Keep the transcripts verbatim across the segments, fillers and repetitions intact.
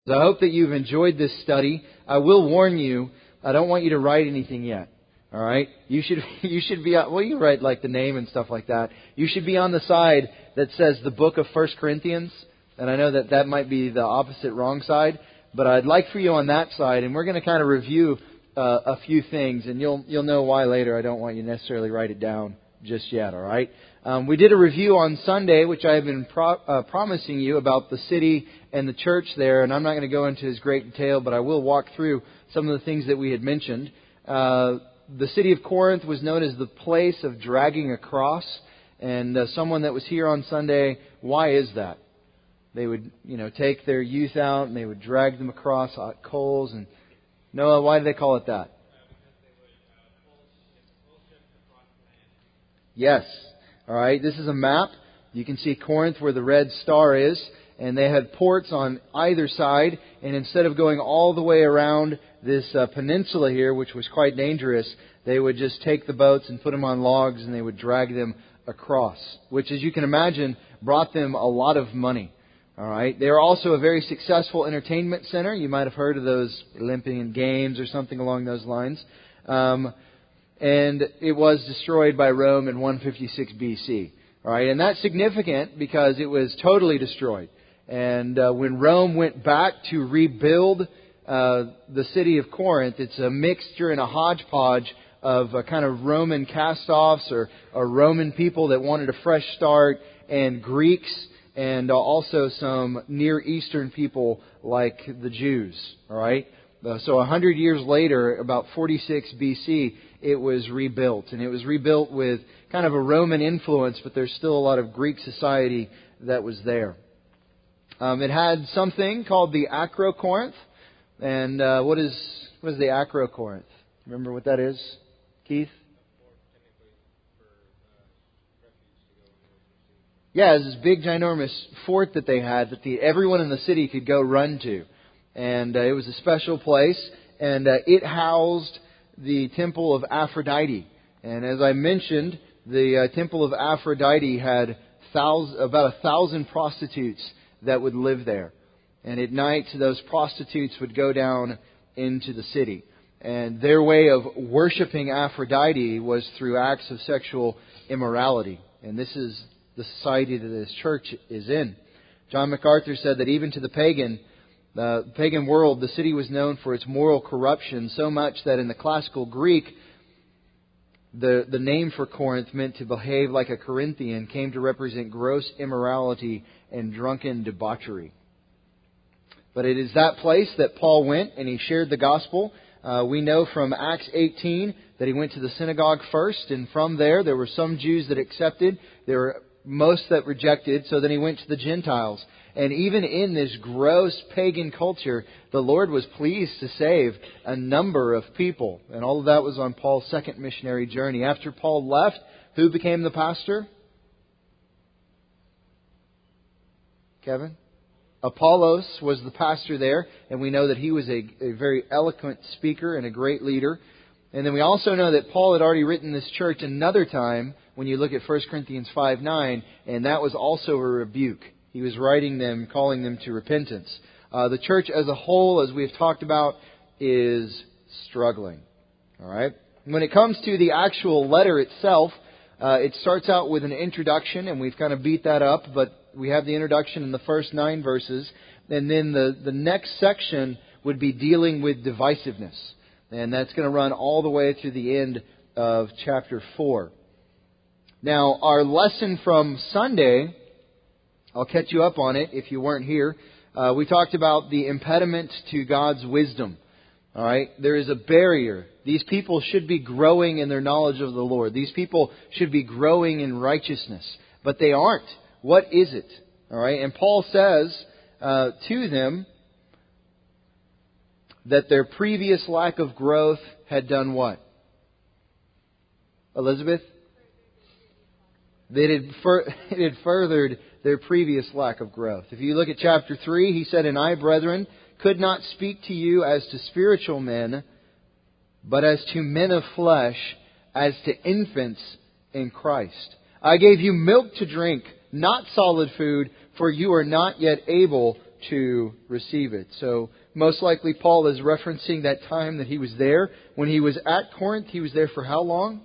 I hope that you've enjoyed this study. I will warn you, I don't want you to write anything yet. All right? You should you should be, well, you write like the name and stuff like that. You should be on the side that says the book of First Corinthians. And I know that that might be the opposite wrong side. But I'd like for you on that side. And we're going to kind of review uh, a few things. And you'll you'll know why later. I don't want you to necessarily write it down just yet. All right? Um, we did a review on Sunday, which I have been pro- uh, promising you about the city and the church there. And I'm not going to go into as great detail, but I will walk through some of the things that we had mentioned. Uh, the city of Corinth was known as the place of dragging a cross. And uh, someone that was here on Sunday, why is that? They would, you know, take their youth out and they would drag them across hot coals. And Noah, why do they call it that? Yes. All right. This is a map. You can see Corinth where the red star is. And they had ports on either side. And instead of going all the way around this uh, peninsula here, which was quite dangerous, they would just take the boats and put them on logs and they would drag them across. Which, as you can imagine, brought them a lot of money. All right. They were also a very successful entertainment center. You might have heard of those Olympian Games or something along those lines. Um, and it was destroyed by Rome in one fifty-six B C. All right. And that's significant because it was totally destroyed. And uh, when Rome went back to rebuild uh, the city of Corinth, it's a mixture and a hodgepodge of a kind of Roman cast-offs or, or Roman people that wanted a fresh start, and Greeks, and also some Near Eastern people like the Jews. All right. Uh, so a hundred years later, about forty-six B C, it was rebuilt, and it was rebuilt with kind of a Roman influence, but there's still a lot of Greek society that was there. Um, it had something called the Acrocorinth, and uh, what is what is the Acrocorinth? Remember what that is, Keith? Yeah, it was this big, ginormous fort that they had that the, everyone in the city could go run to. And uh, it was a special place. And uh, it housed the temple of Aphrodite. And as I mentioned, the uh, temple of Aphrodite had thousand, about a thousand prostitutes that would live there. And at night, those prostitutes would go down into the city. And their way of worshiping Aphrodite was through acts of sexual immorality. And this is the society that this church is in. John MacArthur said that even to the pagan, the pagan world, the city was known for its moral corruption, so much that in the classical Greek, the, the name for Corinth meant to behave like a Corinthian, came to represent gross immorality and drunken debauchery. But it is that place that Paul went and he shared the gospel. Uh, we know from Acts eighteen that he went to the synagogue first, and from there there were some Jews that accepted. There were most that rejected, so then he went to the Gentiles. And even in this gross pagan culture, the Lord was pleased to save a number of people. And all of that was on Paul's second missionary journey. After Paul left, who became the pastor? Kevin? Apollos was the pastor there, and we know that he was a, a very eloquent speaker and a great leader. And then we also know that Paul had already written this church another time when you look at First Corinthians five nine, and that was also a rebuke. He was writing them, calling them to repentance. Uh, the church as a whole, as we've talked about, is struggling. All right. When it comes to the actual letter itself, uh, it starts out with an introduction, and we've kind of beat that up, but we have the introduction in the first nine verses, and then the, the next section would be dealing with divisiveness. And that's going to run all the way through the end of chapter four. Now, our lesson from Sunday, I'll catch you up on it if you weren't here. Uh, we talked about the impediment to God's wisdom. All right, there is a barrier. These people should be growing in their knowledge of the Lord. These people should be growing in righteousness, but they aren't. What is it? All right, and Paul says uh, to them that their previous lack of growth had done what? Elizabeth? That it had, fur- it had furthered their previous lack of growth. If you look at chapter three, he said, "And I, brethren, could not speak to you as to spiritual men, but as to men of flesh, as to infants in Christ. I gave you milk to drink, not solid food, for you are not yet able to receive it. So most likely Paul is referencing that time that he was there. When he was at Corinth, he was there for how long?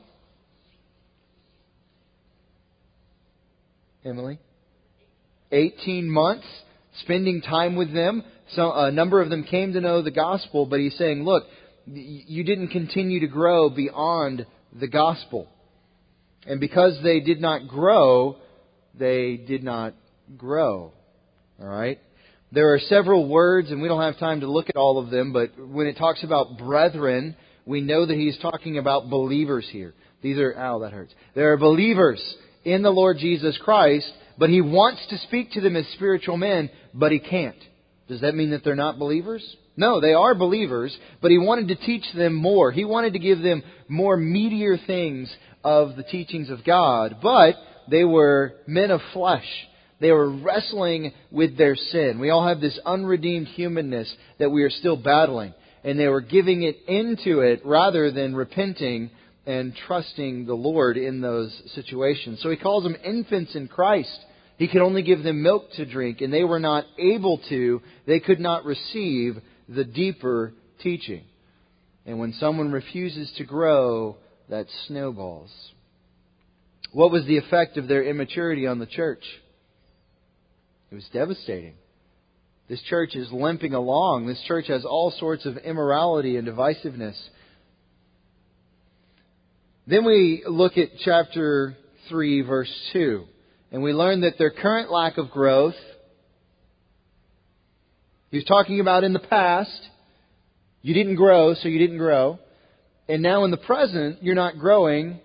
Emily? eighteen months, spending time with them. So a number of them came to know the gospel, but he's saying, look, you didn't continue to grow beyond the gospel. And because they did not grow, they did not grow. All right? There are several words, and we don't have time to look at all of them, but when it talks about brethren, we know that he's talking about believers here. These are, ow, that hurts. There are believers in the Lord Jesus Christ, but he wants to speak to them as spiritual men, but he can't. Does that mean that they're not believers? No, they are believers, but he wanted to teach them more. He wanted to give them more meatier things of the teachings of God, but they were men of flesh. They were wrestling with their sin. We all have this unredeemed humanness that we are still battling, and they were giving it into it rather than repenting and trusting the Lord in those situations. So he calls them infants in Christ. He could only give them milk to drink, and they were not able to, they could not receive the deeper teaching. And when someone refuses to grow, that snowballs. What was the effect of their immaturity on the church? It was devastating. This church is limping along. This church has all sorts of immorality and divisiveness. Then we look at chapter three, verse two. And we learn that their current lack of growth, he's talking about in the past, you didn't grow, so you didn't grow. And now in the present, you're not growing,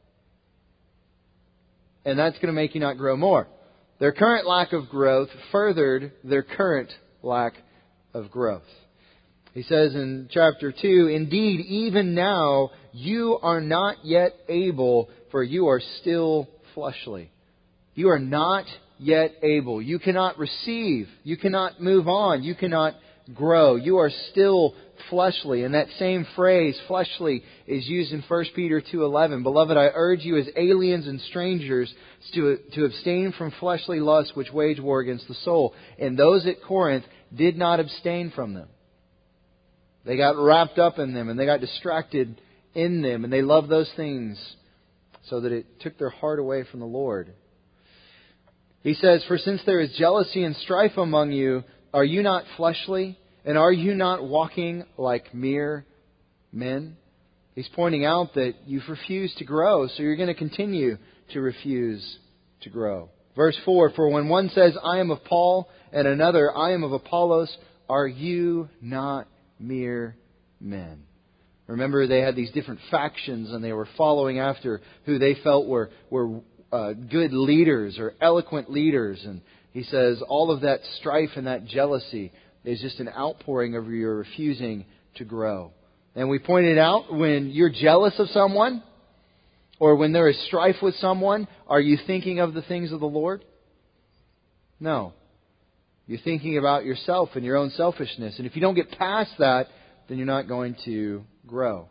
and that's going to make you not grow more. Their current lack of growth furthered their current lack of growth. He says in chapter two, indeed, even now you are not yet able, for you are still fleshly. You are not yet able. You cannot receive. You cannot move on. You cannot grow. You are still fleshly. And that same phrase, fleshly, is used in First Peter two eleven. Beloved, I urge you as aliens and strangers to, to abstain from fleshly lusts which wage war against the soul. And those at Corinth did not abstain from them. They got wrapped up in them and they got distracted in them. And they loved those things so that it took their heart away from the Lord. He says, for since there is jealousy and strife among you, are you not fleshly? And are you not walking like mere men? He's pointing out that you've refused to grow, so you're going to continue to refuse to grow. Verse four, for when one says, I am of Paul, and another, I am of Apollos, are you not mere men? Remember, they had these different factions, and they were following after who they felt were were Uh, good leaders or eloquent leaders. And he says all of that strife and that jealousy is just an outpouring of your refusing to grow. And we pointed out, when you're jealous of someone or when there is strife with someone, are you thinking of the things of the Lord? No. You're thinking about yourself and your own selfishness. And if you don't get past that, then you're not going to grow.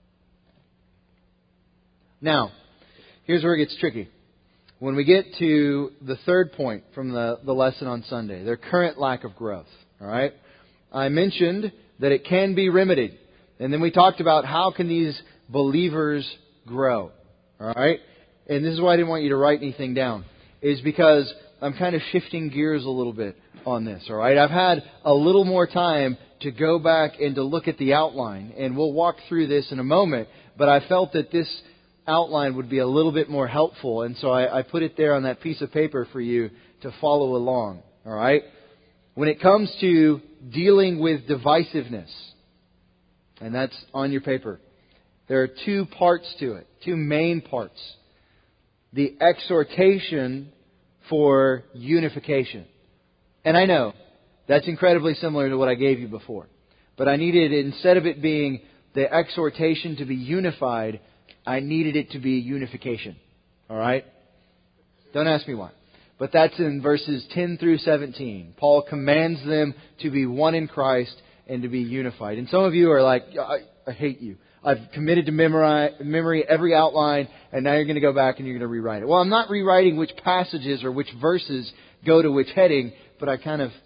Now, here's where it gets tricky. When we get to the third point from the, the lesson on Sunday, their current lack of growth. All right? I mentioned that it can be remedied. And then we talked about how can these believers grow. All right? And this is why I didn't want you to write anything down. Is because I'm kind of shifting gears a little bit on this. All right? I've had a little more time to go back and to look at the outline. And we'll walk through this in a moment. But I felt that this outline would be a little bit more helpful, and so I, I put it there on that piece of paper for you to follow along. All right? When it comes to dealing with divisiveness, and that's on your paper, there are two parts to it, two main parts. The exhortation for unification. And I know that's incredibly similar to what I gave you before, but I needed, instead of it being the exhortation to be unified, I needed it to be unification. All right? Don't ask me why. But that's in verses ten through seventeen. Paul commands them to be one in Christ and to be unified. And some of you are like, I, I hate you. I've committed to memorize, memory every outline, and now you're going to go back and you're going to rewrite it. Well, I'm not rewriting which passages or which verses go to which heading, but I kind of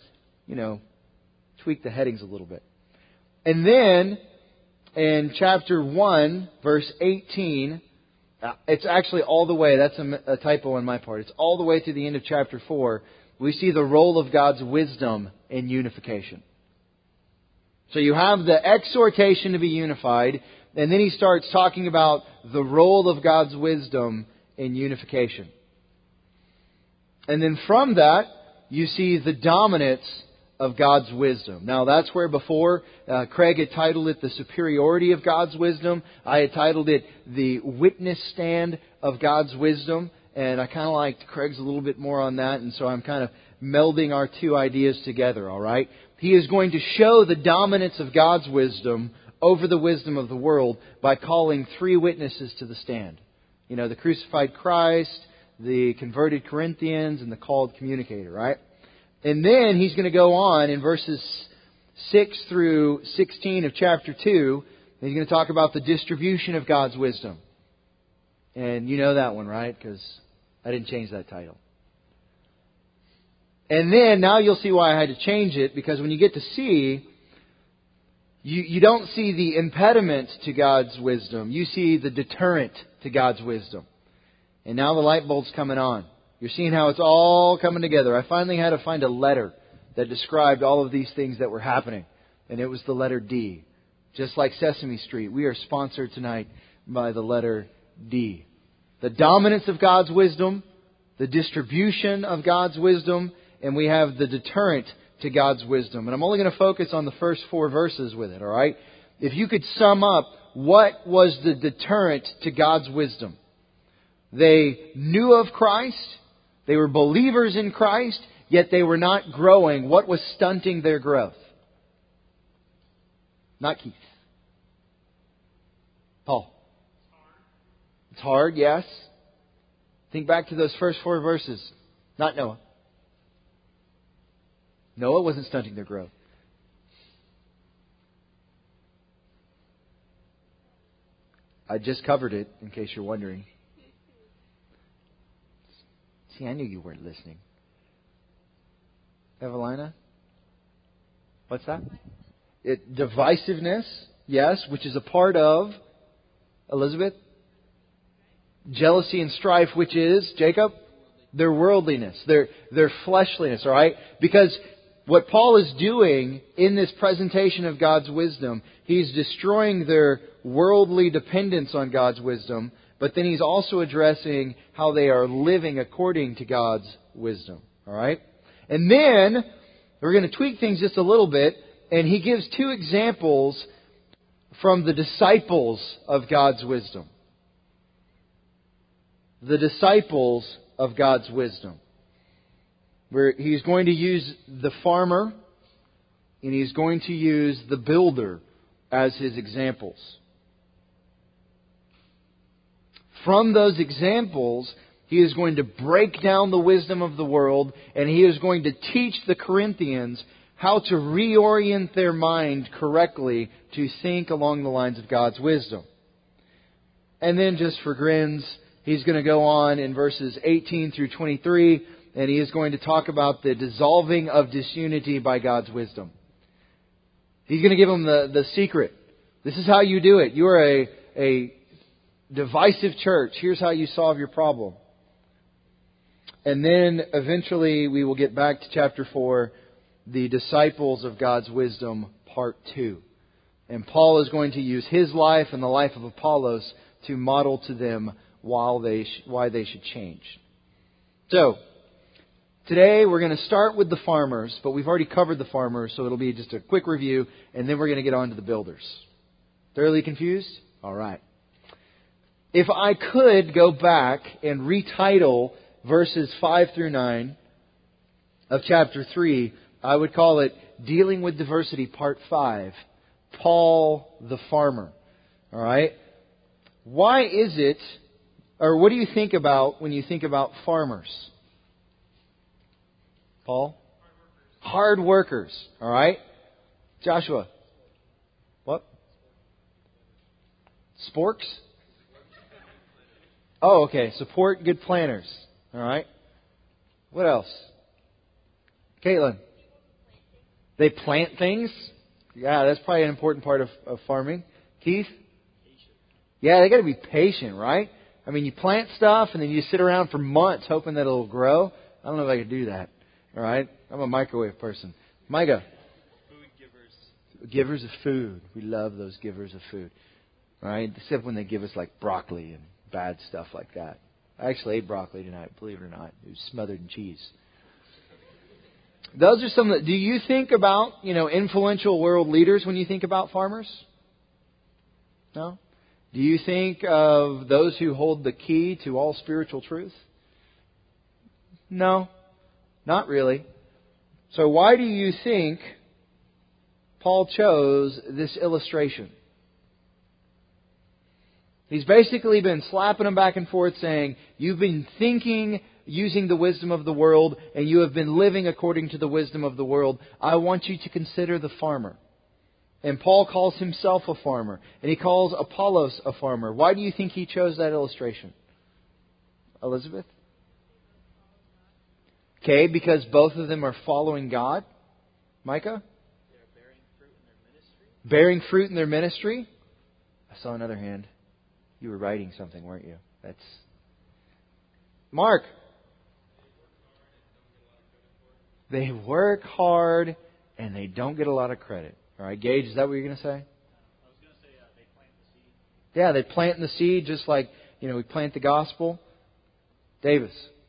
you know, tweak the headings a little bit. And then in chapter one, verse eighteen, it's actually all the way, that's a, a typo on my part, it's all the way to the end of chapter four, we see the role of God's wisdom in unification. So you have the exhortation to be unified, and then he starts talking about the role of God's wisdom in unification. And then from that, you see the dominance of God's wisdom. Now that's where before uh, Craig had titled it the superiority of God's wisdom. I had titled it the witness stand of God's wisdom. And I kind of liked Craig's a little bit more on that. And so I'm kind of melding our two ideas together, all right? He is going to show the dominance of God's wisdom over the wisdom of the world by calling three witnesses to the stand. You know, the crucified Christ, the converted Corinthians, and the called communicator, right? And then he's going to go on in verses six through sixteen of chapter two. And he's going to talk about the distribution of God's wisdom. And you know that one, right? Because I didn't change that title. And then now you'll see why I had to change it. Because when you get to C, you, you don't see the impediment to God's wisdom. You see the deterrent to God's wisdom. And now the light bulb's coming on. You're seeing how it's all coming together. I finally had to find a letter that described all of these things that were happening. And it was the letter D. Just like Sesame Street, we are sponsored tonight by the letter D. The dominance of God's wisdom, the distribution of God's wisdom, and we have the deterrent to God's wisdom. And I'm only going to focus on the first four verses with it, all right? If you could sum up, what was the deterrent to God's wisdom? They knew of Christ. They were believers in Christ, yet they were not growing. What was stunting their growth? Not Keith. Paul. It's hard, yes. Think back to those first four verses. Not Noah. Noah wasn't stunting their growth. I just covered it, in case you're wondering. See, I knew you weren't listening. Evelina? What's that? It, divisiveness, yes, which is a part of Elizabeth. Jealousy and strife, which is, Jacob? Their worldliness, their, their fleshliness, all right? Because what Paul is doing in this presentation of God's wisdom, he's destroying their worldly dependence on God's wisdom, but then he's also addressing how they are living according to God's wisdom. All right? And then we're going to tweak things just a little bit, and he gives two examples from the disciples of God's wisdom. The disciples of God's wisdom. Where he's going to use the farmer and he's going to use the builder as his examples. From those examples, he is going to break down the wisdom of the world, and he is going to teach the Corinthians how to reorient their mind correctly to think along the lines of God's wisdom. And then just for grins, he's going to go on in verses eighteen through twenty-three, and he is going to talk about the dissolving of disunity by God's wisdom. He's going to give them the, the secret. This is how you do it. You are a, a divisive church. Here's how you solve your problem. And then eventually we will get back to chapter four, the disciples of God's wisdom, part two. And Paul is going to use his life and the life of Apollos to model to them while they sh- why they should change. So, today we're going to start with the farmers, but we've already covered the farmers, so it'll be just a quick review, and then we're going to get on to the builders. Thoroughly confused? All right. If I could go back and retitle verses five through nine of chapter three, I would call it Dealing with Diversity Part five, Paul the Farmer. All right? Why is it, or what do you think about when you think about farmers? Paul? Hard workers. All right? Joshua? What? Sporks? Oh, okay. Support good planners. All right. What else? Caitlin? They plant things. Yeah, that's probably an important part of, of farming. Keith? Yeah, they got to be patient, right? I mean, you plant stuff and then you sit around for months hoping that it'll grow. I don't know if I could do that. All right? I'm a microwave person. Micah? Food givers. Givers of food. We love those givers of food. All right? Except when they give us like broccoli and bad stuff like that. I actually ate broccoli tonight, believe it or not. It was smothered in cheese. Those are some that, do you think about, you know, influential world leaders when you think about farmers? No? Do you think of those who hold the key to all spiritual truth? No, not really. So why do you think Paul chose this illustration? He's basically been slapping them back and forth saying, you've been thinking using the wisdom of the world, and you have been living according to the wisdom of the world. I want you to consider the farmer. And Paul calls himself a farmer, and he calls Apollos a farmer. Why do you think he chose that illustration? Elizabeth? Okay, because both of them are following God. Micah? They're bearing fruit in their ministry. Bearing fruit in their ministry? I saw another hand. You were writing something, weren't you? That's Mark. They work hard and they don't get a lot of credit. All right, Gage, is that what you're going to say? I was going to say uh, they plant the seed. Yeah, they plant the seed just like, you know, we plant the gospel. Davis.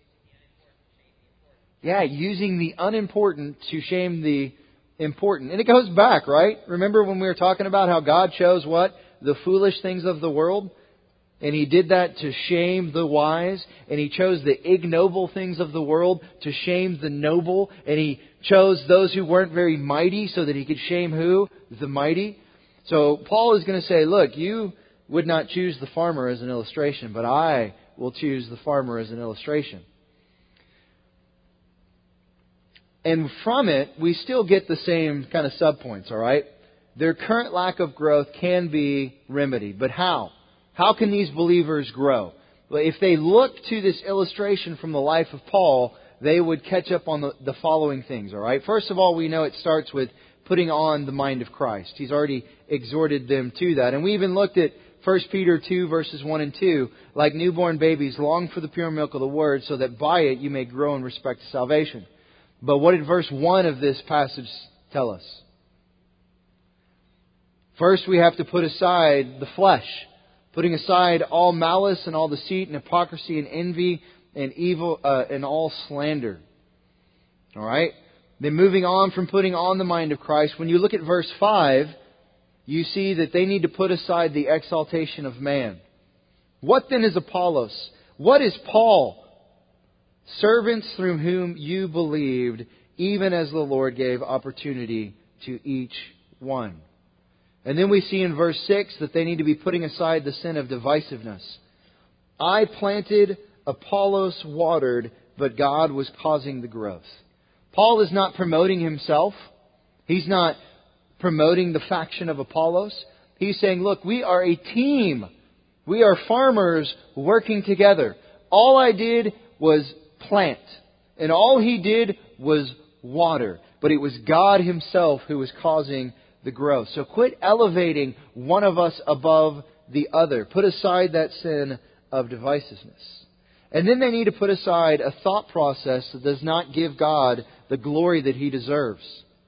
Yeah, using the unimportant to shame the important. And it goes back, right? Remember when we were talking about how God chose what? The foolish things of the world? And He did that to shame the wise. And He chose the ignoble things of the world to shame the noble. And He chose those who weren't very mighty so that He could shame who? The mighty. So Paul is going to say, look, you would not choose the farmer as an illustration, but I will choose the farmer as an illustration. And from it, we still get the same kind of subpoints, all right? Their current lack of growth can be remedied. But how? How can these believers grow? Well, if they look to this illustration from the life of Paul, they would catch up on the, the following things, all right? First of all, we know it starts with putting on the mind of Christ. He's already exhorted them to that. And we even looked at First Peter two, verses one and two. Like newborn babies, long for the pure milk of the Word, so that by it you may grow in respect to salvation. But what did verse one of this passage tell us? First, we have to put aside the flesh. Putting aside all malice and all deceit and hypocrisy and envy and evil uh, and all slander. All right? Then moving on from putting on the mind of Christ, when you look at verse five, you see that they need to put aside the exaltation of man. What then is Apollos? What is Paul? Servants through whom you believed, even as the Lord gave opportunity to each one. And then we see in verse six that they need to be putting aside the sin of divisiveness. I planted, Apollos watered, but God was causing the growth. Paul is not promoting himself. He's not promoting the faction of Apollos. He's saying, look, we are a team. We are farmers working together. All I did was plant. And all he did was water. But it was God Himself who was causing the growth. So quit elevating one of us above the other. Put aside that sin of divisiveness. And then they need to put aside a thought process that does not give God the glory that He deserves.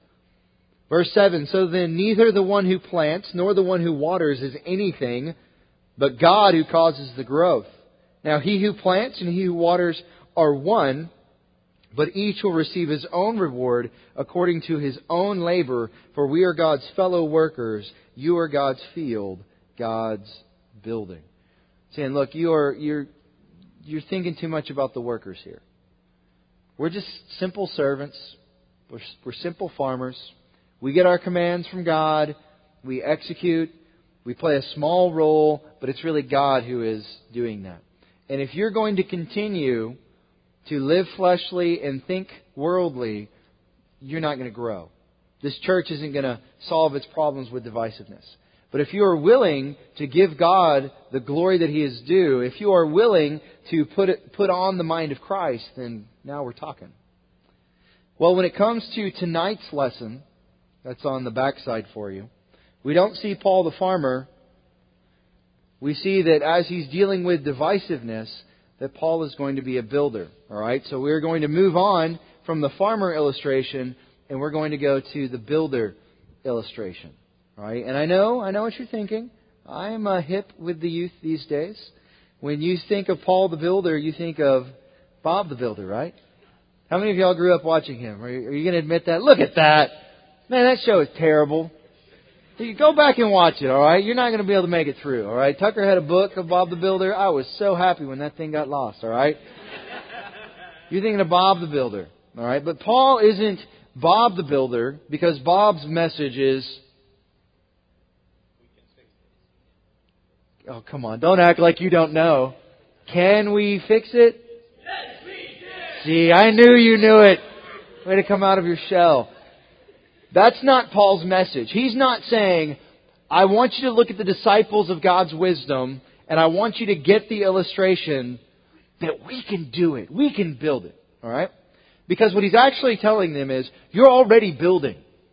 Verse seven, so then neither the one who plants nor the one who waters is anything, but God who causes the growth. Now He who plants and He who waters are one, but each will receive his own reward according to his own labor. For we are God's fellow workers. You are God's field, God's building. Saying, look, you are you're you're thinking too much about the workers here. We're just simple servants. We're, we're simple farmers. We get our commands from God. We execute. We play a small role, but it's really God who is doing that. And if you're going to continue to live fleshly and think worldly, you're not going to grow. This church isn't going to solve its problems with divisiveness. But if you are willing to give God the glory that He is due, if you are willing to put it, put on the mind of Christ, then now we're talking. Well, when it comes to tonight's lesson, That's on the backside for you. We don't see Paul the farmer. We see that as he's dealing with divisiveness, that Paul is going to be a builder. All right, so we're going to move on from the farmer illustration, and we're going to go to the builder illustration. All right, and I know, I know what you're thinking. I'm uh, hip with the youth these days. When you think of Paul the builder, you think of Bob the Builder, right? How many of y'all grew up watching him? Are you, are you going to admit that? Look at that. Man, that show is terrible. You go back and watch it, all right? You're not going to be able to make it through, all right? Tucker had a book of Bob the Builder. I was so happy when that thing got lost, all right? You're thinking of Bob the Builder, all right? But Paul isn't Bob the Builder because Bob's message is... Oh, come on. Don't act like you don't know. Can we fix it? Yes, we can. See, I knew you knew it. Way to come out of your shell. That's not Paul's message. He's not saying, I want you to look at the disciples of God's wisdom, and I want you to get the illustration that we can do it. We can build it. All right? Because what he's actually telling them is, you're already building.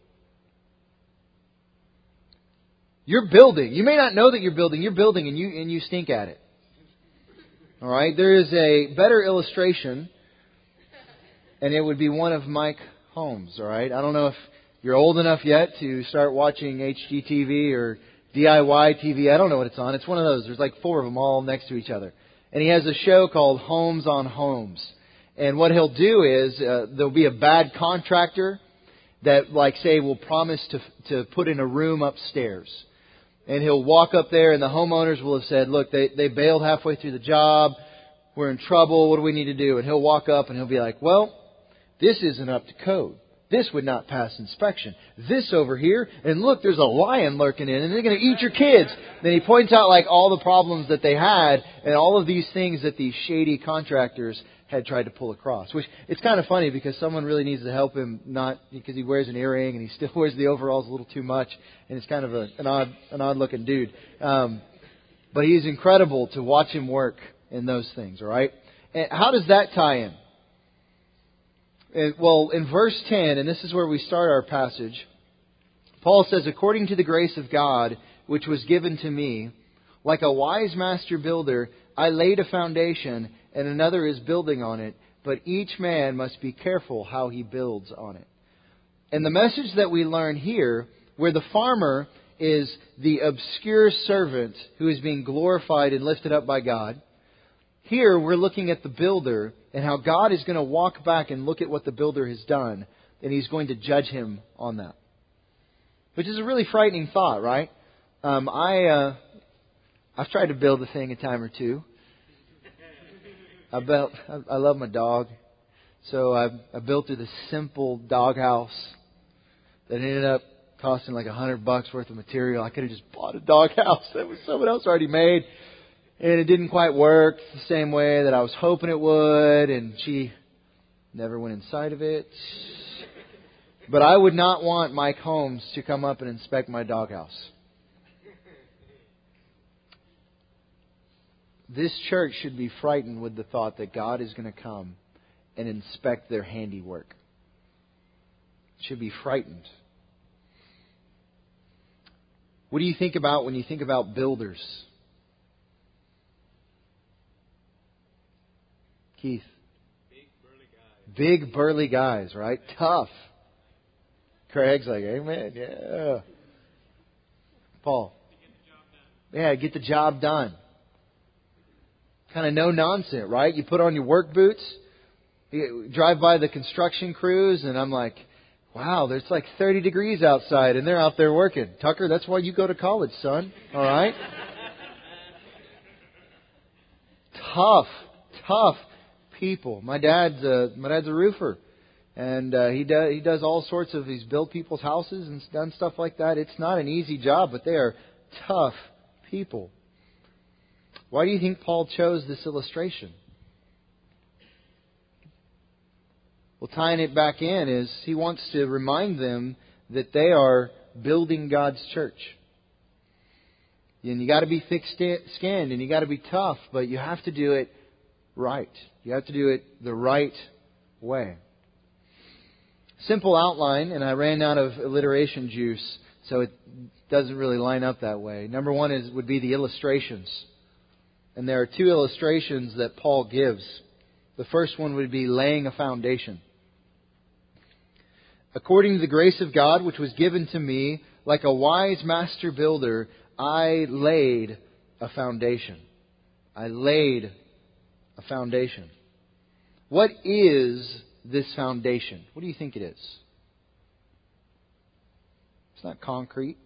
You're building. You may not know that you're building. You're building and you and you stink at it. All right? There is a better illustration, and it would be one of Mike Holmes. All right? I don't know if you're old enough yet to start watching H G T V or D I Y T V. I don't know what it's on. It's one of those. There's like four of them all next to each other. And he has a show called Homes on Homes. And what he'll do is uh, there'll be a bad contractor that, like, say, will promise to to put in a room upstairs. And he'll walk up there and the homeowners will have said, look, they, they bailed halfway through the job. We're in trouble. What do we need to do? And he'll walk up and he'll be like, well, this isn't up to code. This would not pass inspection. This over here, and look, there's a lion lurking in, and they're going to eat your kids. Then he points out like all the problems that they had, and all of these things that these shady contractors had tried to pull across. Which it's kind of funny because someone really needs to help him, not because he wears an earring and he still wears the overalls a little too much, and it's kind of a, an odd, an odd looking dude. Um, but he's incredible to watch him work in those things. All right, and how does that tie in? Well, in verse ten, and this is where we start our passage, Paul says, according to the grace of God, which was given to me, like a wise master builder, I laid a foundation, and another is building on it, but each man must be careful how he builds on it. And the message that we learn here, where the farmer is the obscure servant who is being glorified and lifted up by God, here we're looking at the builder and how God is going to walk back and look at what the builder has done, and He's going to judge him on that. Which is a really frightening thought, right? Um, I uh, I've tried to build a thing a time or two. I built. I, I love my dog, so I, I built her this simple doghouse that ended up costing like a hundred bucks worth of material. I could have just bought a doghouse that was someone else already made. And it didn't quite work the same way that I was hoping it would. And she never went inside of it. But I would not want Mike Holmes to come up and inspect my doghouse. This church should be frightened with the thought that God is going to come and inspect their handiwork. It should be frightened. What do you think about when you think about builders? Keith. Big burly guys. Big burly guys, right? Tough. Craig's like, amen, yeah. Paul. Yeah, get the job done. Kind of no nonsense, right? You put on your work boots, you drive by the construction crews, and I'm like, wow, there's like thirty degrees outside, and they're out there working. Tucker, that's why you go to college, son. All right? Tough, tough people. My dad's a, my dad's a roofer, and uh, he does he does all sorts of he's built people's houses and done stuff like that. It's not an easy job, but they are tough people. Why do you think Paul chose this illustration? Well, tying it back in is he wants to remind them that they are building God's church. And you got to be thick-skinned and you got to be tough, but you have to do it right. You have to do it the right way. Simple outline, and I ran out of alliteration juice, so it doesn't really line up that way. Number one is would be the illustrations. And there are two illustrations that Paul gives. The first one would be laying a foundation. According to the grace of God which was given to me, like a wise master builder, I laid a foundation. I laid a foundation. What is this foundation? What do you think it is? It's not concrete.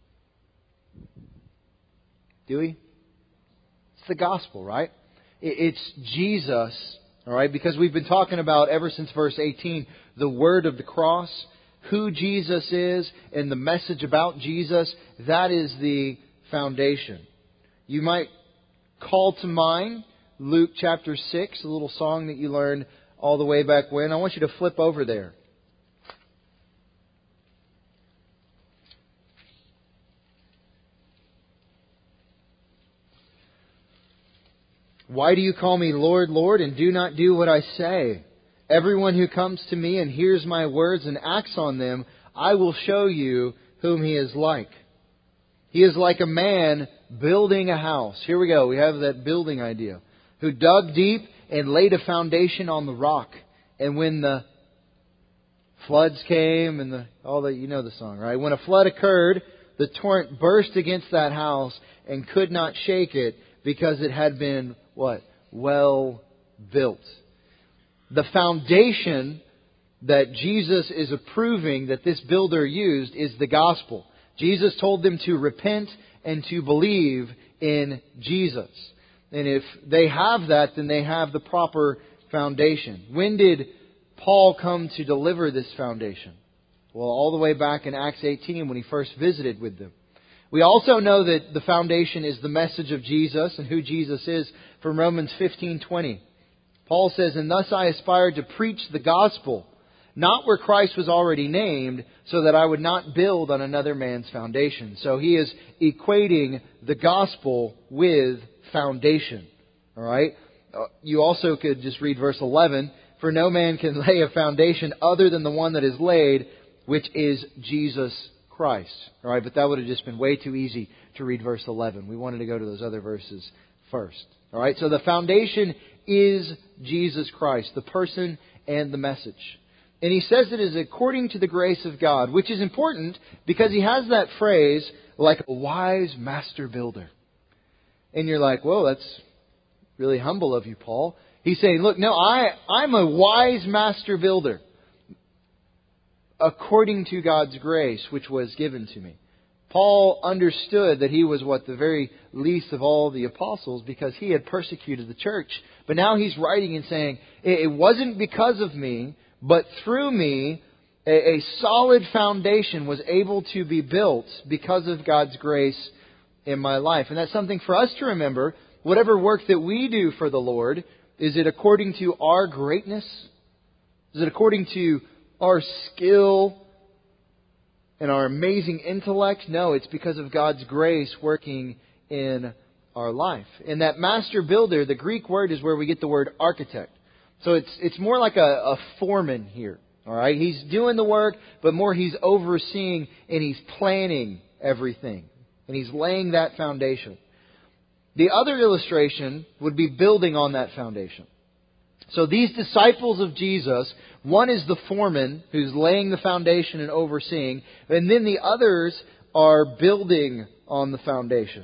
Do we? It's the gospel, right? It's Jesus, all right? Because we've been talking about ever since verse eighteen, the word of the cross, who Jesus is, and the message about Jesus. That is the foundation. You might call to mind Luke chapter six, a little song that you learned all the way back when. I want you to flip over there. Why do you call me Lord, Lord, and do not do what I say? Everyone who comes to me and hears my words and acts on them, I will show you whom he is like. He is like a man building a house. Here we go. We have that building idea. Who dug deep and laid a foundation on the rock. And when the floods came and the all the you know the song, right? When a flood occurred, the torrent burst against that house and could not shake it because it had been what? Well built. The foundation that Jesus is approving that this builder used is the gospel. Jesus told them to repent and to believe in Jesus. And if they have that, then they have the proper foundation. When did Paul come to deliver this foundation? Well, all the way back in Acts eighteen when he first visited with them. We also know that the foundation is the message of Jesus and who Jesus is from Romans fifteen twenty. Paul says, "And thus I aspired to preach the gospel, not where Christ was already named, so that I would not build on another man's foundation." So he is equating the gospel with foundation. All right? You also could just read verse eleven. "For no man can lay a foundation other than the one that is laid, which is Jesus Christ." All right? But that would have just been way too easy to read verse eleven. We wanted to go to those other verses first. All right? So the foundation is Jesus Christ, the person and the message. And he says it is according to the grace of God, which is important because he has that phrase, like a wise master builder. And you're like, whoa, that's really humble of you, Paul. He's saying, look, no, I, I'm a wise master builder according to God's grace, which was given to me. Paul understood that he was what the very least of all the apostles because he had persecuted the church. But now he's writing and saying, it wasn't because of me, but through me, a, a solid foundation was able to be built because of God's grace in my life. And that's something for us to remember. Whatever work that we do for the Lord, is it according to our greatness? Is it according to our skill and our amazing intellect? No, it's because of God's grace working in our life. And that master builder, the Greek word is where we get the word architect. So it's it's more like a, a foreman here. All right, he's doing the work, but more he's overseeing and he's planning everything. And he's laying that foundation. The other illustration would be building on that foundation. So these disciples of Jesus, one is the foreman who's laying the foundation and overseeing, and then the others are building on the foundation.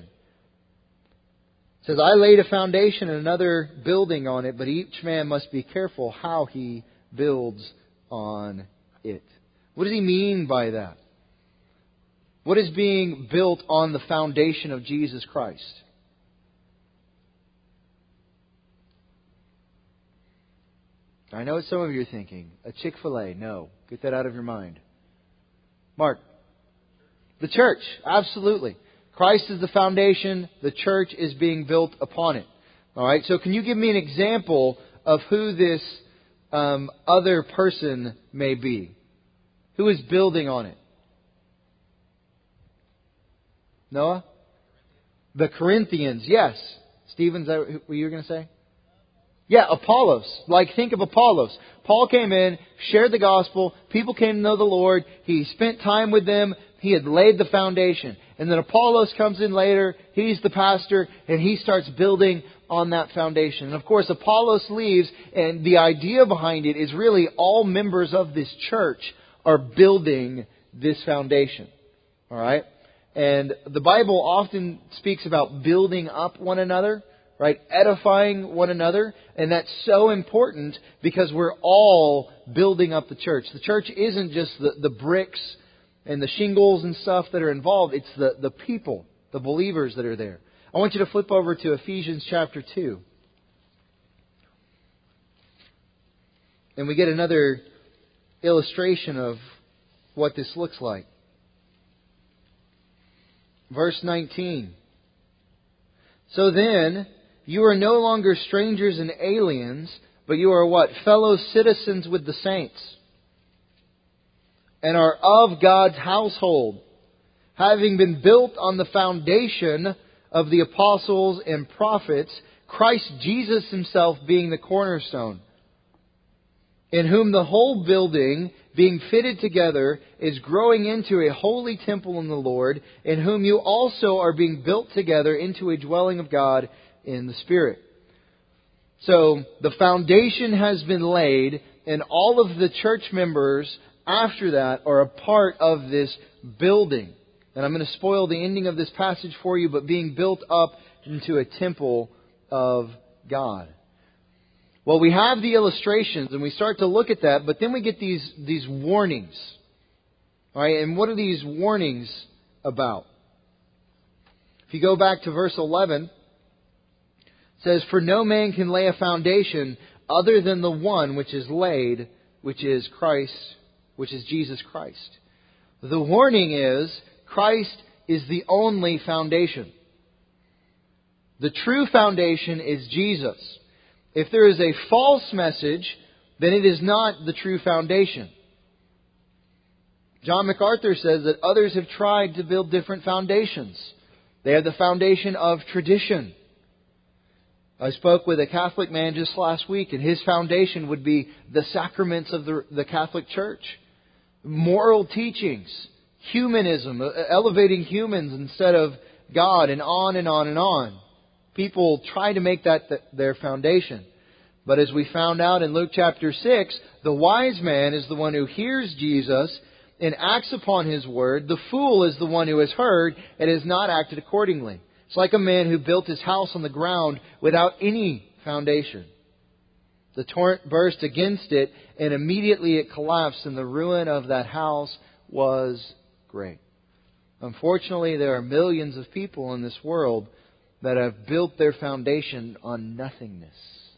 It says, I laid a foundation and another building on it, but each man must be careful how he builds on it. What does he mean by that? What is being built on the foundation of Jesus Christ? I know what some of you are thinking. A Chick-fil-A. No. Get that out of your mind. Mark. The church. Absolutely. Christ is the foundation. The church is being built upon it. All right. So can you give me an example of who this um, other person may be? Who is building on it? Noah? The Corinthians. Yes. Stephen, is that what you were going to say? Yeah, Apollos. Like, think of Apollos. Paul came in, shared the gospel, people came to know the Lord, he spent time with them, he had laid the foundation. And then Apollos comes in later, he's the pastor, and he starts building on that foundation. And of course, Apollos leaves, and the idea behind it is really all members of this church are building this foundation. Alright? And the Bible often speaks about building up one another, right? Edifying one another. And that's so important because we're all building up the church. The church isn't just the, the bricks and the shingles and stuff that are involved. It's the, the people, the believers that are there. I want you to flip over to Ephesians chapter two. And we get another illustration of what this looks like. Verse nineteen. So then, you are no longer strangers and aliens, but you are what? Fellow citizens with the saints, and are of God's household, having been built on the foundation of the apostles and prophets, Christ Jesus Himself being the cornerstone, in whom the whole building, being fitted together, is growing into a holy temple in the Lord, in whom you also are being built together into a dwelling of God in the Spirit. So, the foundation has been laid, and all of the church members after that are a part of this building. And I'm going to spoil the ending of this passage for you, but being built up into a temple of God. Well, we have the illustrations, and we start to look at that, but then we get these, these warnings. All right, and what are these warnings about? If you go back to verse eleven, it says, "For no man can lay a foundation other than the one which is laid, which is Christ, which is Jesus Christ." The warning is, Christ is the only foundation. The true foundation is Jesus. If there is a false message, then it is not the true foundation. John MacArthur says that others have tried to build different foundations. They have the foundation of tradition. I spoke with a Catholic man just last week, and his foundation would be the sacraments of the, the Catholic Church. Moral teachings, humanism, elevating humans instead of God, and on and on and on. People try to make that their foundation. But as we found out in Luke chapter six, the wise man is the one who hears Jesus and acts upon His word. The fool is the one who has heard and has not acted accordingly. It's like a man who built his house on the ground without any foundation. The torrent burst against it, and immediately it collapsed, and the ruin of that house was great. Unfortunately, there are millions of people in this world that have built their foundation on nothingness.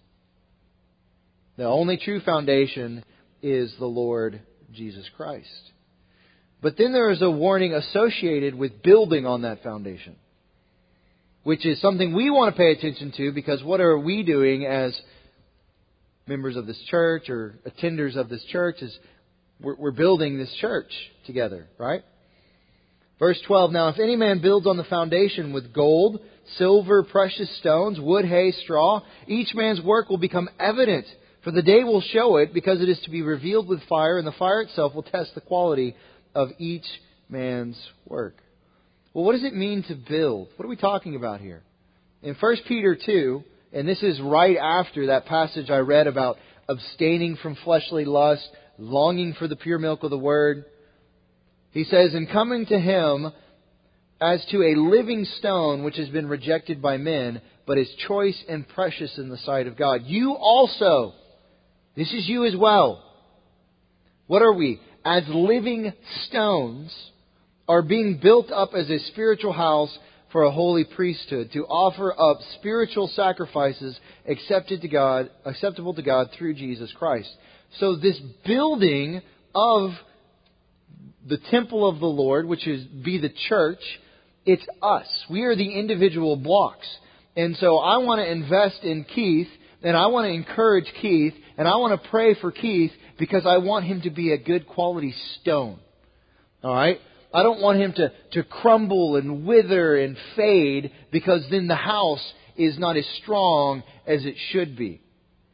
The only true foundation is the Lord Jesus Christ. But then there is a warning associated with building on that foundation, which is something we want to pay attention to, because what are we doing as members of this church or attenders of this church is we're, we're building this church together, right? Verse twelve, "Now if any man builds on the foundation with gold, silver, precious stones, wood, hay, straw, each man's work will become evident, for the day will show it, because it is to be revealed with fire, and the fire itself will test the quality of each man's work." Well, what does it mean to build? What are we talking about here? In First Peter two, and this is right after that passage I read about abstaining from fleshly lust, longing for the pure milk of the Word, he says, "In coming to Him as to a living stone which has been rejected by men, but is choice and precious in the sight of God. You also," this is you as well. What are we? "As living stones are being built up as a spiritual house for a holy priesthood, to offer up spiritual sacrifices accepted to God, acceptable to God through Jesus Christ." So this building of the temple of the Lord, which is be the church, it's us. We are the individual blocks. And so I want to invest in Keith, and I want to encourage Keith, and I want to pray for Keith, because I want him to be a good quality stone. All right? I don't want him to, to crumble and wither and fade, because then the house is not as strong as it should be.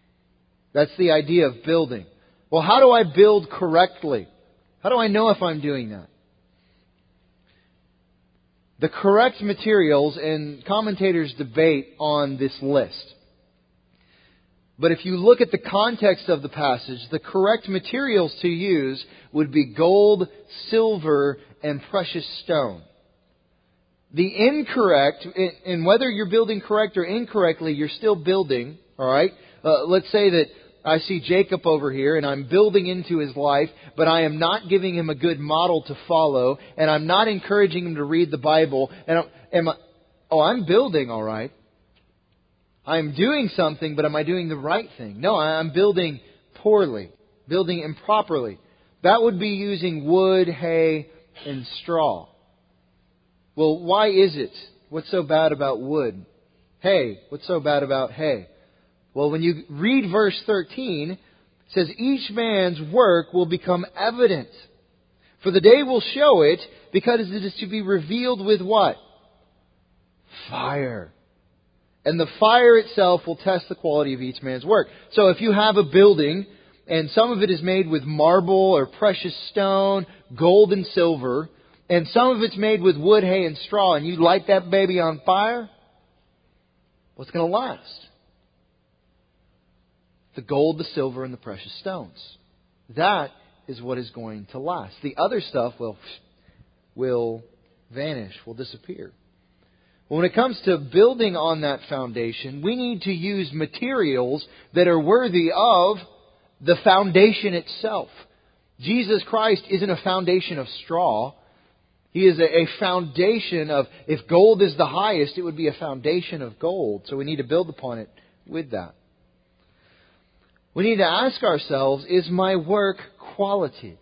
That's the idea of building. Well, how do I build correctly? How do I know if I'm doing that? The correct materials, and commentators debate on this list. But if you look at the context of the passage, the correct materials to use would be gold, silver, and precious stone. The incorrect, and whether you're building correct or incorrectly, you're still building, alright? Uh, let's say that I see Jacob over here and I'm building into his life, but I am not giving him a good model to follow, and I'm not encouraging him to read the Bible, and I'm, am I, oh, I'm building alright. I'm doing something, but am I doing the right thing? No, I'm building poorly, building improperly. That would be using wood, hay, and straw. Well, why is it? What's so bad about wood? Hay. What's so bad about hay? Well, when you read verse thirteen, it says, each man's work will become evident. For the day will show it, because it is to be revealed with what? Fire. And the fire itself will test the quality of each man's work. So if you have a building, and some of it is made with marble or precious stone, gold and silver, and some of it's made with wood, hay, and straw, and you light that baby on fire, what's going to last? The gold, the silver, and the precious stones. That is what is going to last. The other stuff will, will vanish, will disappear. When it comes to building on that foundation, we need to use materials that are worthy of the foundation itself. Jesus Christ isn't a foundation of straw. He is a, a foundation of, if gold is the highest, it would be a foundation of gold. So we need to build upon it with that. We need to ask ourselves, is my work quality?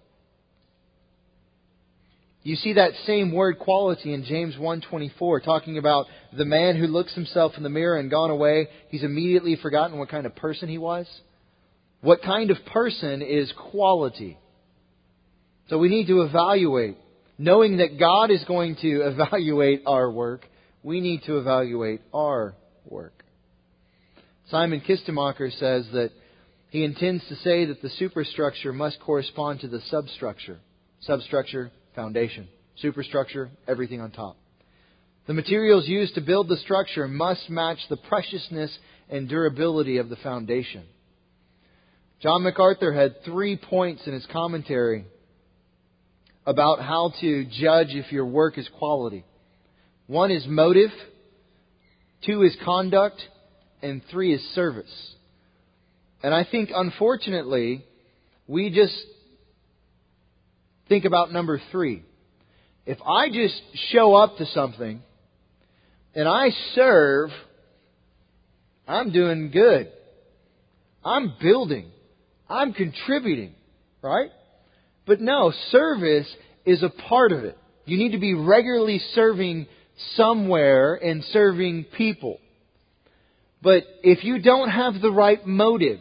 You see that same word quality in James one twenty-four, talking about the man who looks himself in the mirror and gone away. He's immediately forgotten what kind of person he was. What kind of person is quality? So we need to evaluate. Knowing that God is going to evaluate our work, we need to evaluate our work. Simon Kistemacher says that he intends to say that the superstructure must correspond to the substructure. Substructure, foundation. Superstructure, everything on top. The materials used to build the structure must match the preciousness and durability of the foundation. John MacArthur had three points in his commentary about how to judge if your work is quality. One is motive, two is conduct, and three is service. And I think, unfortunately, we just think about number three. If I just show up to something and I serve, I'm doing good. I'm building. I'm contributing. Right? But no, service is a part of it. You need to be regularly serving somewhere and serving people. But if you don't have the right motive,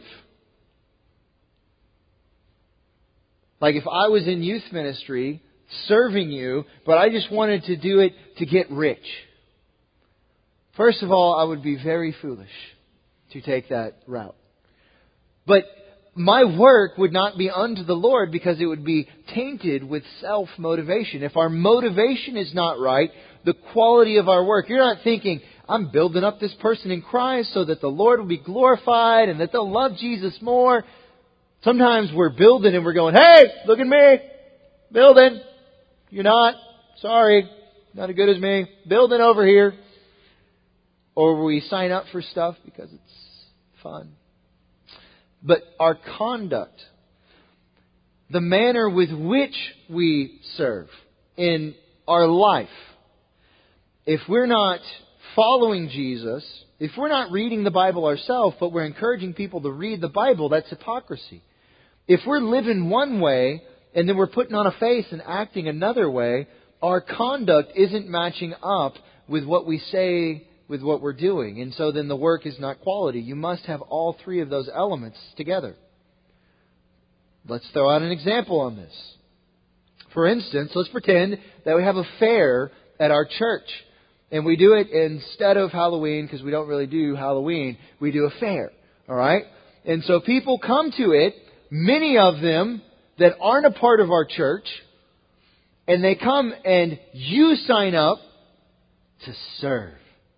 like if I was in youth ministry serving you, but I just wanted to do it to get rich. First of all, I would be very foolish to take that route. But my work would not be unto the Lord, because it would be tainted with self-motivation. If our motivation is not right, the quality of our work, you're not thinking, I'm building up this person in Christ so that the Lord will be glorified and that they'll love Jesus more. Sometimes we're building and we're going, hey, look at me, building. You're not. Sorry, not as good as me. Building over here. Or we sign up for stuff because it's fun. But our conduct, the manner with which we serve in our life, if we're not following Jesus, if we're not reading the Bible ourselves, but we're encouraging people to read the Bible, that's hypocrisy. If we're living one way and then we're putting on a face and acting another way, our conduct isn't matching up with what we say, with what we're doing. And so then the work is not quality. You must have all three of those elements together. Let's throw out an example on this. For instance, let's pretend that we have a fair at our church. And we do it instead of Halloween, because we don't really do Halloween. We do a fair. All right? And so people come to it, many of them that aren't a part of our church, and they come and you sign up to serve.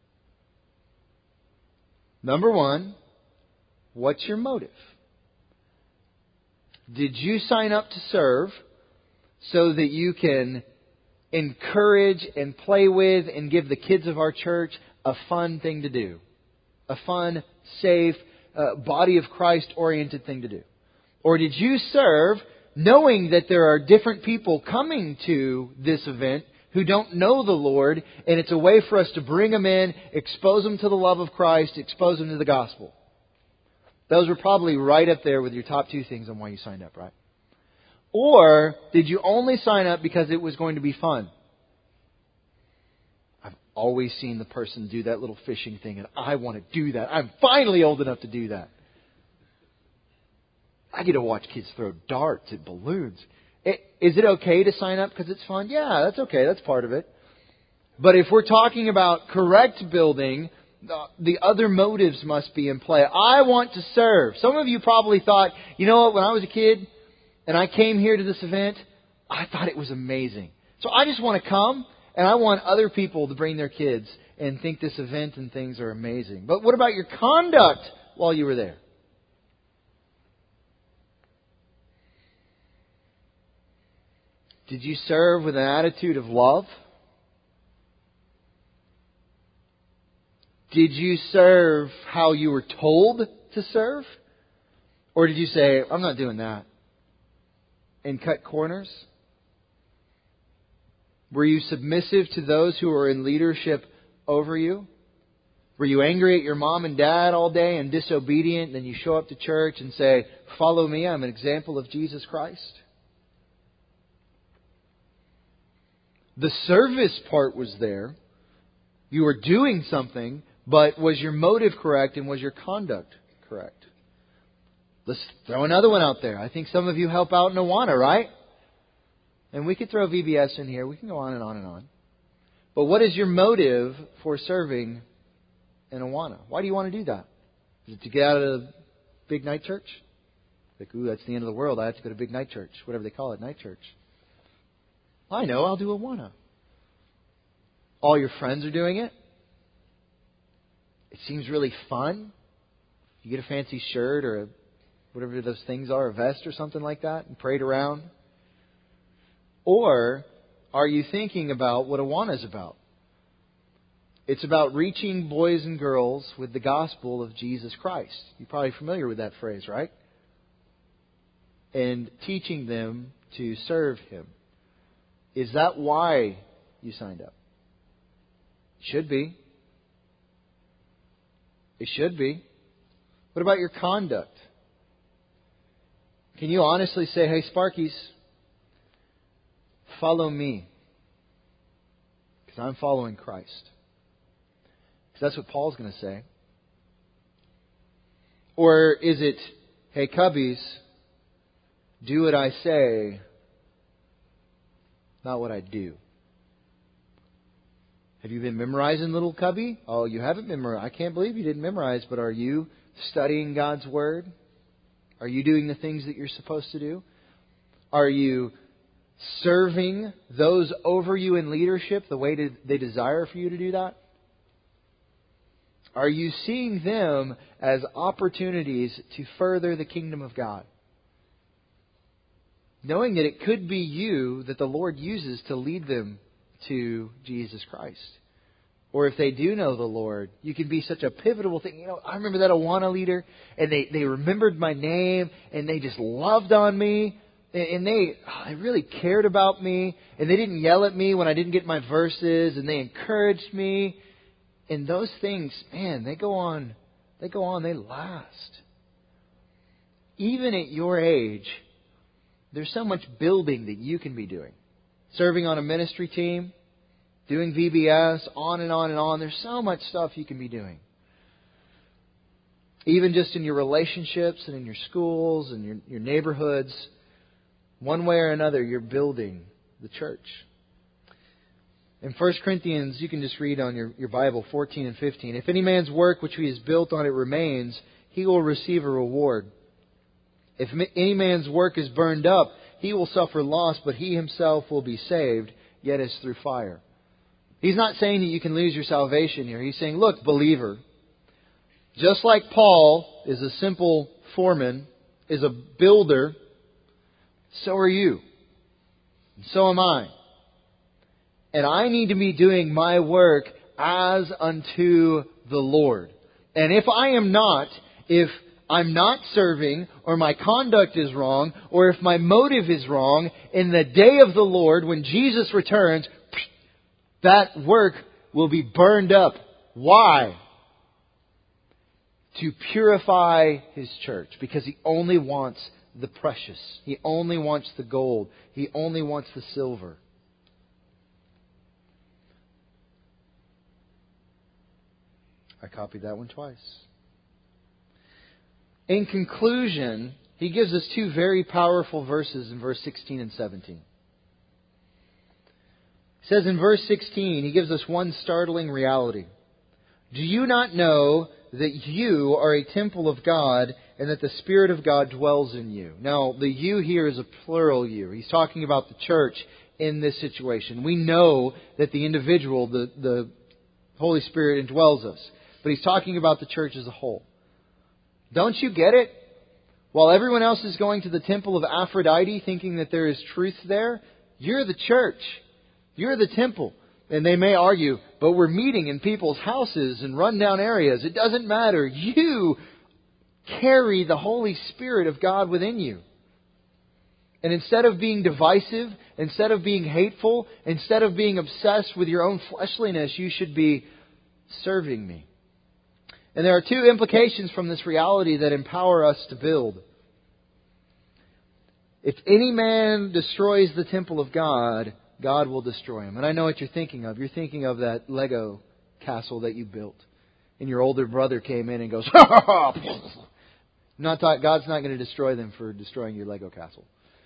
Number one, what's your motive? Did you sign up to serve so that you can encourage and play with and give the kids of our church a fun thing to do? A fun, safe, uh, body of Christ oriented thing to do? Or did you serve knowing that there are different people coming to this event who don't know the Lord, and it's a way for us to bring them in, expose them to the love of Christ, expose them to the gospel? Those were probably right up there with your top two things on why you signed up, right? Or did you only sign up because it was going to be fun? I've always seen the person do that little fishing thing, and I want to do that. I'm finally old enough to do that. I get to watch kids throw darts at balloons. It, is it okay to sign up because it's fun? Yeah, that's okay. That's part of it. But if we're talking about correct building, the, the other motives must be in play. I want to serve. Some of you probably thought, you know what, when I was a kid and I came here to this event, I thought it was amazing. So I just want to come, and I want other people to bring their kids and think this event and things are amazing. But what about your conduct while you were there? Did you serve with an attitude of love? Did you serve how you were told to serve? Or did you say, I'm not doing that, and cut corners? Were you submissive to those who were in leadership over you? Were you angry at your mom and dad all day and disobedient, and then you show up to church and say, follow me, I'm an example of Jesus Christ? The service part was there. You were doing something, but was your motive correct and was your conduct correct? Let's throw another one out there. I think some of you help out in Awana, right? And we could throw V B S in here. We can go on and on and on. But what is your motive for serving in Awana? Why do you want to do that? Is it to get out of the big night church? Like, ooh, that's the end of the world. I have to go to big night church. Whatever they call it, night church. I know, I'll do Awana. All your friends are doing it. It seems really fun. You get a fancy shirt or a, whatever those things are, a vest or something like that, and parade around. Or are you thinking about what Awana is about? It's about reaching boys and girls with the gospel of Jesus Christ. You're probably familiar with that phrase, right? And teaching them to serve Him. Is that why you signed up? Should be. It should be. What about your conduct? Can you honestly say, hey, Sparkies, follow me, because I'm following Christ? Because that's what Paul's going to say. Or is it, hey, Cubbies, do what I say, not what I do? Have you been memorizing, little Cubby? Oh, you haven't memorized. I can't believe you didn't memorize, but are you studying God's Word? Are you doing the things that you're supposed to do? Are you serving those over you in leadership the way that they desire for you to do that? Are you seeing them as opportunities to further the kingdom of God? Knowing that it could be you that the Lord uses to lead them to Jesus Christ. Or if they do know the Lord, you can be such a pivotal thing. You know, I remember that Awana leader, and they, they remembered my name, and they just loved on me, and they, they really cared about me, and they didn't yell at me when I didn't get my verses, and they encouraged me. And those things, man, they go on, they go on, they last. Even at your age, there's so much building that you can be doing. Serving on a ministry team, doing V B S, on and on and on. There's so much stuff you can be doing. Even just in your relationships and in your schools and your, your neighborhoods, one way or another, you're building the church. In First Corinthians, you can just read on your, your Bible, fourteen and fifteen. If any man's work which he has built on it remains, he he will receive a reward. If any man's work is burned up, he will suffer loss, but he himself will be saved, yet as through fire. He's not saying that you can lose your salvation here. He's saying, look, believer, just like Paul is a simple foreman, is a builder, so are you. And so am I. And I need to be doing my work as unto the Lord. And if I am not, if I'm not serving, or my conduct is wrong, or if my motive is wrong, in the day of the Lord, when Jesus returns, that work will be burned up. Why? To purify His church. Because He only wants the precious. He only wants the gold. He only wants the silver. I copied that one twice. In conclusion, he gives us two very powerful verses in verse sixteen and seventeen. He says in verse sixteen, he gives us one startling reality. Do you not know that you are a temple of God and that the Spirit of God dwells in you? Now, the you here is a plural you. He's talking about the church in this situation. We know that the individual, the, the Holy Spirit, indwells us. But he's talking about the church as a whole. Don't you get it? While everyone else is going to the temple of Aphrodite thinking that there is truth there, you're the church. You're the temple. And they may argue, but we're meeting in people's houses and rundown areas. It doesn't matter. You carry the Holy Spirit of God within you. And instead of being divisive, instead of being hateful, instead of being obsessed with your own fleshliness, you should be serving me. And there are two implications from this reality that empower us to build. If any man destroys the temple of God, God will destroy him. And I know what you're thinking of. You're thinking of that Lego castle that you built. And your older brother came in and goes, ha ha ha! Not talk, God's not going to destroy them for destroying your Lego castle.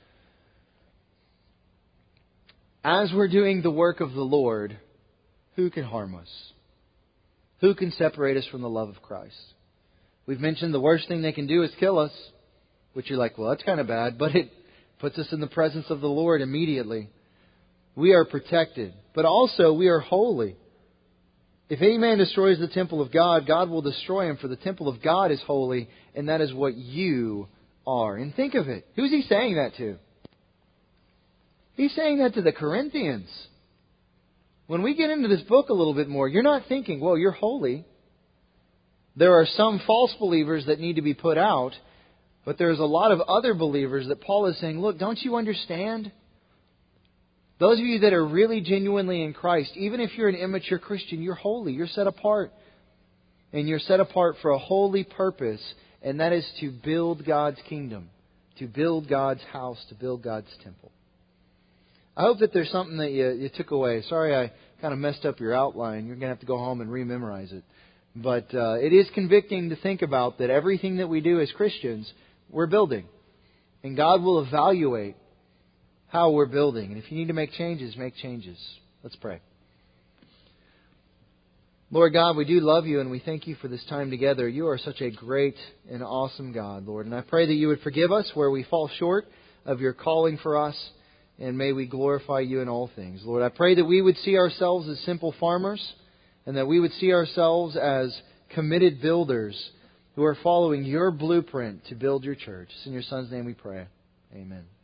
As we're doing the work of the Lord, who can harm us? Who can separate us from the love of Christ? We've mentioned the worst thing they can do is kill us. Which you're like, well, that's kind of bad. But it puts us in the presence of the Lord immediately. We are protected. But also, we are holy. If any man destroys the temple of God, God will destroy him. For the temple of God is holy. And that is what you are. And think of it. Who's he saying that to? He's saying that to the Corinthians. When we get into this book a little bit more, you're not thinking, well, you're holy. There are some false believers that need to be put out. But there's a lot of other believers that Paul is saying, look, don't you understand? Those of you that are really genuinely in Christ, even if you're an immature Christian, you're holy. You're set apart. And you're set apart for a holy purpose. And that is to build God's kingdom. To build God's house. To build God's temple. I hope that there's something that you, you took away. Sorry I kind of messed up your outline. You're going to have to go home and rememorize it. But uh, it is convicting to think about that everything that we do as Christians, we're building. And God will evaluate how we're building. And if you need to make changes, make changes. Let's pray. Lord God, we do love You and we thank You for this time together. You are such a great and awesome God, Lord. And I pray that You would forgive us where we fall short of Your calling for us. And may we glorify You in all things. Lord, I pray that we would see ourselves as simple farmers and that we would see ourselves as committed builders who are following Your blueprint to build Your church. It's in Your Son's name we pray. Amen.